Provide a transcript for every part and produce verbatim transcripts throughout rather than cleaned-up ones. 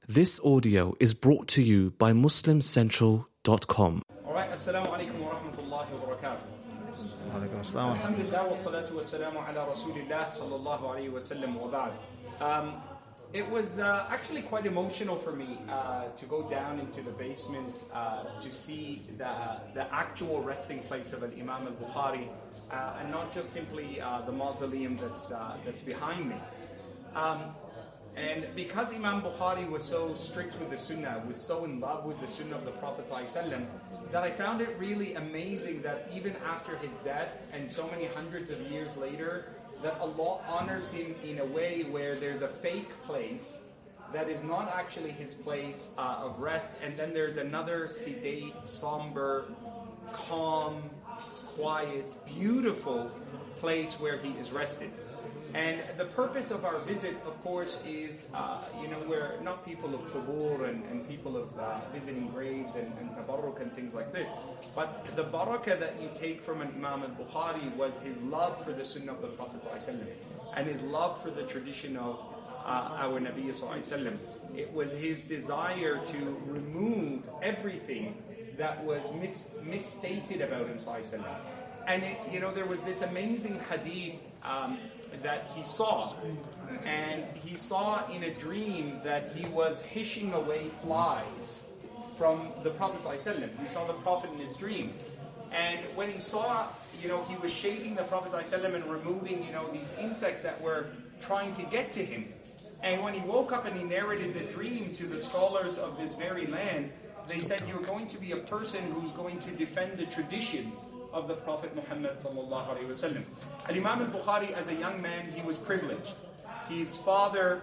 This audio is brought to you by muslim central dot com. Alright, assalamu alaikum wa rahmatullahi wa barakatuh. Alaikum assalam. Alhamdulillah wa salatu wa salamu ala rasulillah sallallahu alayhi wa sallam wa ba'd. Um, It was uh, actually quite emotional for me uh, to go down into the basement uh, to see the, the actual resting place of Imam al-Bukhari uh, and not just simply uh, the mausoleum that's, uh, that's behind me. Um, and because Imam Bukhari was so strict with the Sunnah, was so in love with the Sunnah of the Prophet ﷺ, that I found it really amazing that even after his death and so many hundreds of years later, that Allah honors him in a way where there's a fake place that is not actually his place uh, of rest, and then there's another sedate, somber, calm, quiet, beautiful place where he is rested. And the purpose of our visit, of course, is, uh, you know, we're not people of qubur and, and people of uh, visiting graves and, and tabarruk and things like this. But the barakah that you take from an Imam al-Bukhari was his love for the Sunnah of the Prophet ﷺ and his love for the tradition of uh, our Nabi ﷺ. It was his desire to remove everything that was mis- misstated about him ﷺ. And it, you know, there was this amazing hadith um, that he saw, and he saw in a dream that he was hishing away flies from the Prophet ﷺ. He saw the Prophet in his dream, and when he saw, you know, he was shaking the Prophet ﷺ and removing, you know, these insects that were trying to get to him. And when he woke up and he narrated the dream to the scholars of this very land, they said, "You're going to be a person who's going to defend the tradition of the Prophet Muhammad sallallahu alaihi wasallam." Al-Imam al-Bukhari, as a young man, he was privileged. His father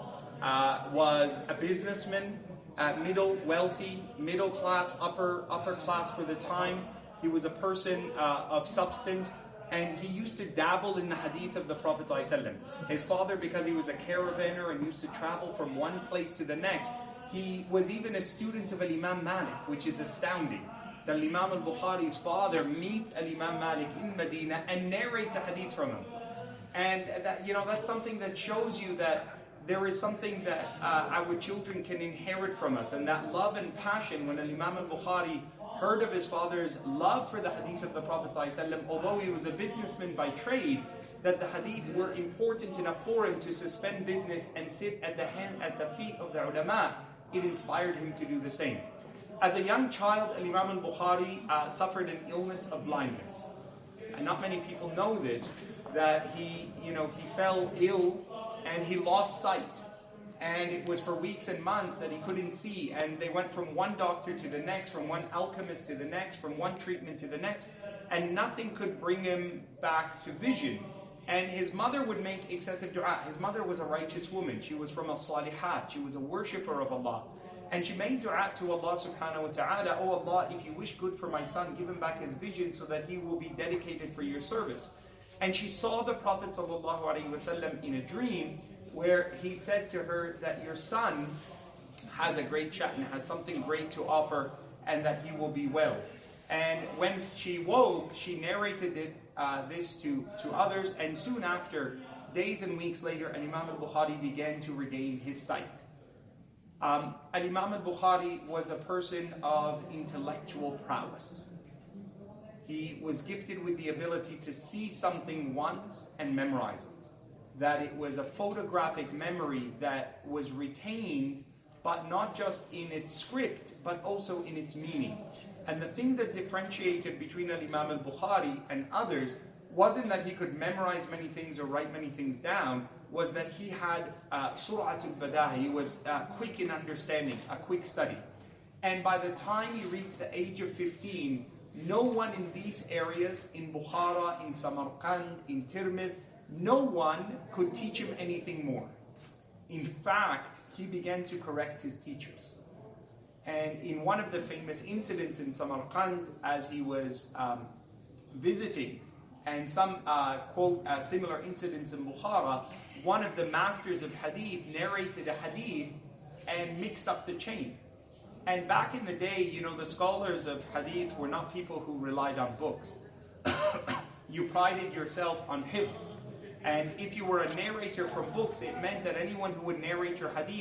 uh, was a businessman, uh, middle, wealthy, middle class, upper upper class for the time. He was a person uh, of substance, and he used to dabble in the hadith of the Prophet ﷺ. His father, because he was a caravaner and used to travel from one place to the next, he was even a student of Al-Imam Malik, which is astounding. That Imam al-Bukhari's father meets Al-Imam Malik in Medina and narrates a hadith from him. And that, you know, that's something that shows you that there is something that uh, our children can inherit from us. And that love and passion, when Imam al-Bukhari heard of his father's love for the hadith of the Prophet ﷺ, although he was a businessman by trade, that the hadith were important enough for him to suspend business and sit at the hand, at the feet of the ulama, it inspired him to do the same. As a young child, Imam al-Bukhari uh, suffered an illness of blindness. And not many people know this, that he, you know, he fell ill and he lost sight. And it was for weeks and months that he couldn't see. And they went from one doctor to the next, from one alchemist to the next, from one treatment to the next. And nothing could bring him back to vision. And his mother would make excessive dua. His mother was a righteous woman. She was from as-salihat. She was a worshipper of Allah. And she made dua to Allah subhanahu wa ta'ala, "Oh Allah, if you wish good for my son, give him back his vision so that he will be dedicated for your service." And she saw the Prophet sallallahu alaihi wasallam in a dream where he said to her that your son has a great chat and has something great to offer and that he will be well. And when she woke, she narrated it, uh, this to, to others, and soon after, days and weeks later, Imam al-Bukhari began to regain his sight. Um, Al-Imam al-Bukhari was a person of intellectual prowess. He was gifted with the ability to see something once and memorize it. That it was a photographic memory that was retained, but not just in its script, but also in its meaning. And the thing that differentiated between Al-Imam al-Bukhari and others wasn't that he could memorize many things or write many things down, was that he had uh, sur'atul badaha. He was uh, quick in understanding, a quick study. And by the time he reached the age of fifteen, no one in these areas, in Bukhara, in Samarkand, in Tirmidh, no one could teach him anything more. In fact, he began to correct his teachers. And in one of the famous incidents in Samarkand, as he was um, visiting, and some uh, quote uh, similar incidents in Bukhara, one of the masters of hadith narrated a hadith and mixed up the chain. And back in the day, you know, the scholars of hadith were not people who relied on books. You prided yourself on hifz. And if you were a narrator from books, it meant that anyone who would narrate your hadith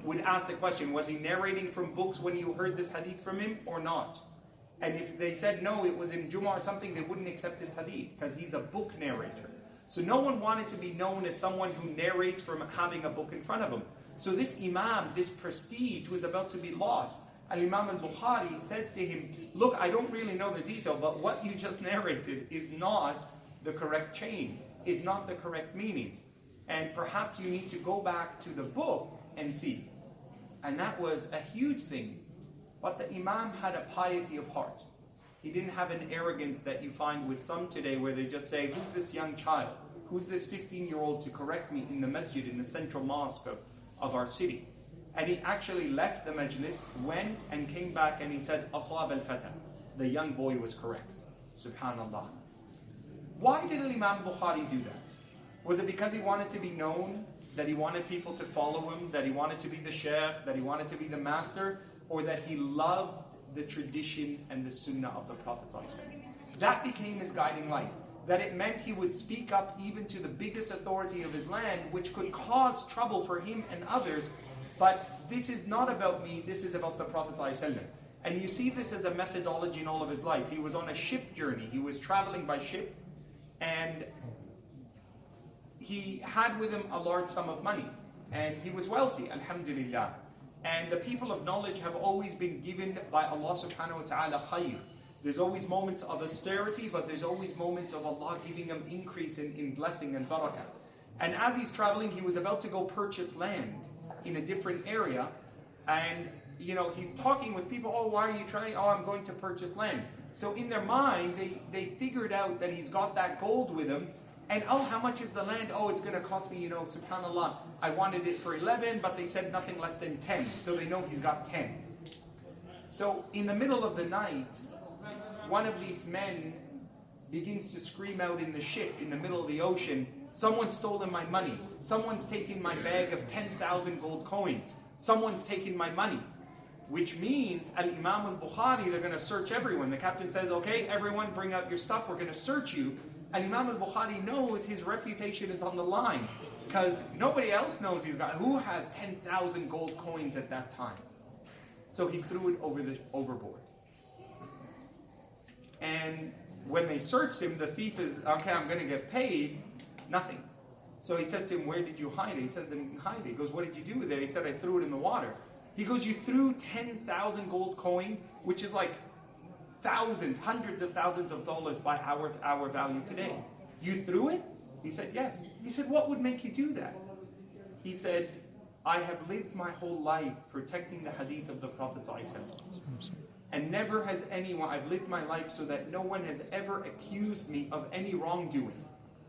would ask the question, was he narrating from books when you heard this hadith from him or not? And if they said no, it was in Jummah or something, they wouldn't accept his hadith because he's a book narrator. So no one wanted to be known as someone who narrates from having a book in front of him. So this Imam, this prestige was about to be lost. And Imam al-Bukhari says to him, look, I don't really know the detail, but what you just narrated is not the correct chain, is not the correct meaning. And perhaps you need to go back to the book and see. And that was a huge thing. But the Imam had a piety of heart. He didn't have an arrogance that you find with some today where they just say, who's this young child? Who's this fifteen-year-old to correct me in the masjid, in the central mosque of, of our city? And he actually left the majlis, went and came back and he said, Asab al-Fata. The young boy was correct. Subhanallah. Why did Imam Bukhari do that? Was it because he wanted to be known? That he wanted people to follow him? That he wanted to be the sheikh? That he wanted to be the master? Or that he loved the tradition and the sunnah of the Prophet ﷺ? That became his guiding light. That it meant he would speak up even to the biggest authority of his land, which could cause trouble for him and others. But this is not about me, this is about the Prophet ﷺ. And you see this as a methodology in all of his life. He was on a ship journey. He was traveling by ship. And he had with him a large sum of money. And he was wealthy, alhamdulillah. And the people of knowledge have always been given by Allah subhanahu wa ta'ala khayr. There's always moments of austerity, but there's always moments of Allah giving him increase in, in blessing and barakah. And as he's traveling, he was about to go purchase land in a different area. And, you know, he's talking with people, oh, why are you trying? Oh, I'm going to purchase land. So in their mind, they, they figured out that he's got that gold with him. And, oh, how much is the land? Oh, it's going to cost me, you know, subhanAllah, I wanted it for eleven, but they said nothing less than ten. So they know he's got ten. So in the middle of the night, one of these men begins to scream out in the ship, in the middle of the ocean, someone's stolen my money. Someone's taken my bag of ten thousand gold coins. Someone's taken my money. Which means, Al-Imam al-Bukhari, they're going to search everyone. The captain says, okay, everyone bring out your stuff, we're going to search you. And Imam al-Bukhari knows his reputation is on the line. Because nobody else knows he's got, who has ten thousand gold coins at that time? So he threw it over the overboard. And when they searched him, the thief is, okay, I'm going to get paid. Nothing. So he says to him, where did you hide it? He says, I didn't hide it. He goes, what did you do with it? He said, I threw it in the water. He goes, you threw ten thousand gold coins, which is like thousands, hundreds of thousands of dollars by our, our value today. You threw it? He said, yes. He said, what would make you do that? He said, I have lived my whole life protecting the hadith of the Prophet ﷺ. And never has anyone, I've lived my life so that no one has ever accused me of any wrongdoing.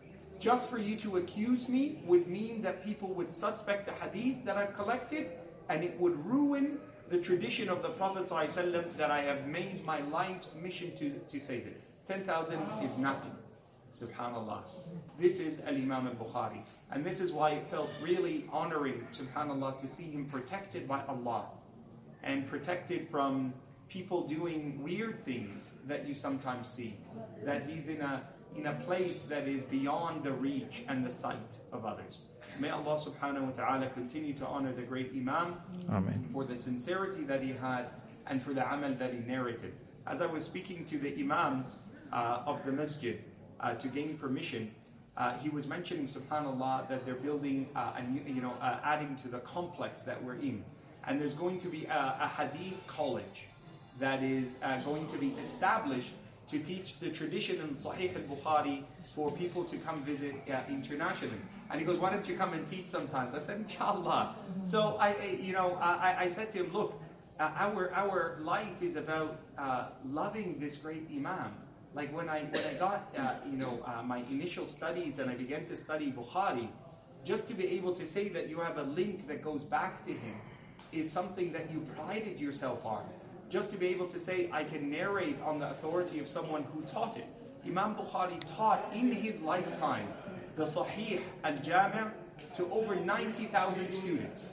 Just for you to accuse me would mean that people would suspect the hadith that I've collected, and it would ruin the tradition of the Prophet ﷺ that I have made my life's mission to, to save it. ten thousand is nothing. Subhanallah. This is Al-Imam al-Bukhari. And this is why it felt really honoring, subhanallah, to see him protected by Allah. And protected from people doing weird things that you sometimes see. That he's in a in a place that is beyond the reach and the sight of others. May Allah subhanahu wa ta'ala continue to honor the great Imam Amen. For the sincerity that he had and for the amal that he narrated. As I was speaking to the Imam uh, of the masjid uh, to gain permission, uh, he was mentioning, subhanallah, that they're building, uh, a new, you know, uh, adding to the complex that we're in. And there's going to be a, a hadith college that is uh, going to be established to teach the tradition in Sahih al-Bukhari for people to come visit uh, internationally. And he goes, why don't you come and teach sometimes? I said, inshallah. So I, I you know, I, I said to him, look, uh, our our life is about uh, loving this great Imam. Like when I when I got uh, you know uh, my initial studies and I began to study Bukhari, just to be able to say that you have a link that goes back to him is something that you prided yourself on. Just to be able to say, I can narrate on the authority of someone who taught it. Imam Bukhari taught in his lifetime the Sahih al-Jami' to over ninety thousand students.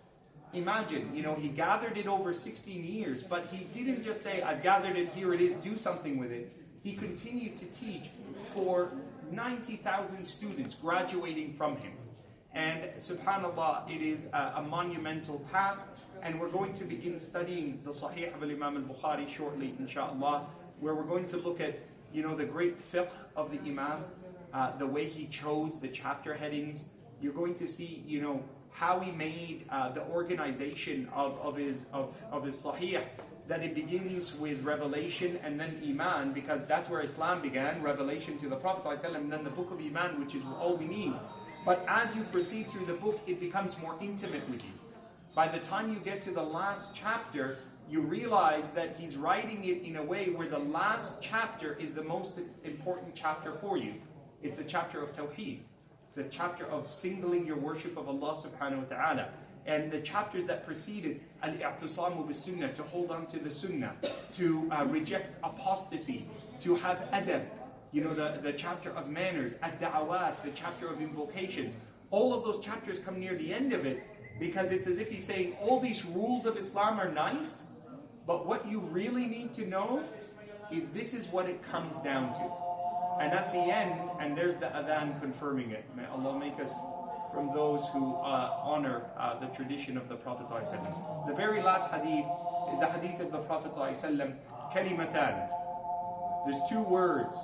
Imagine, you know, he gathered it over sixteen years, but he didn't just say, I've gathered it, here it is, do something with it. He continued to teach for ninety thousand students graduating from him. And subhanAllah, it is a, a monumental task. And we're going to begin studying the Sahih of Imam al-Bukhari shortly, inshaAllah, where we're going to look at, you know, the great fiqh of the Imam, uh, the way he chose the chapter headings. You're going to see, you know, how he made uh, the organization of, of his of, of his Sahih, that it begins with revelation and then Iman, because that's where Islam began, revelation to the Prophet ﷺ, and then the book of Iman, which is all we need. But as you proceed through the book, it becomes more intimate with you. By the time you get to the last chapter, you realize that he's writing it in a way where the last chapter is the most important chapter for you. It's a chapter of Tawheed. It's a chapter of singling your worship of Allah subhanahu wa ta'ala. And the chapters that preceded, al-i'tisamu bis-sunnah, to hold on to the sunnah, to uh, reject apostasy, to have adab, you know, the, the chapter of manners, ad-da'awat, the chapter of invocations. All of those chapters come near the end of it, because it's as if he's saying, all these rules of Islam are nice, but what you really need to know is this is what it comes down to. And at the end, and there's the adhan confirming it. May Allah make us from those who uh, honor uh, the tradition of the Prophet ﷺ. The very last hadith is the hadith of the Prophet ﷺ, kalimatan. There's two words,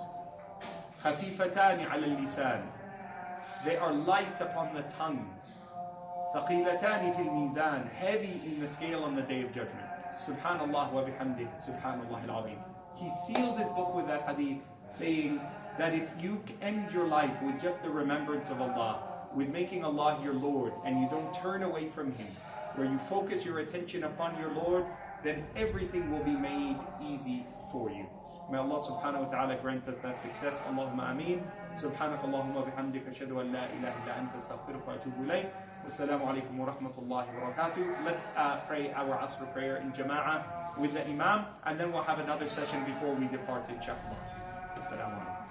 khafifatani ala al-lisan. They are light upon the tongue. ثقيلتان في الميزان, heavy in the scale on the day of judgment. Subhanallah wa bihamdih, subhanallah al-azim. He seals his book with that hadith, saying that if you end your life with just the remembrance of Allah, with making Allah your Lord, and you don't turn away from Him, where you focus your attention upon your Lord, then everything will be made easy for you. May Allah subhanahu wa ta'ala grant us that success. Allahumma ameen. Subhanaka Allahumma bihamdika ashhadu an la ilaha illa anta astaghfiruka wa atubu ilayk. Wassalamu alaikum wa rahmatullahi wa barakatuh. Let's uh, pray our Asr prayer in Jama'ah with the Imam, and then we'll have another session before we depart, inshaAllah. Assalamu alaikum.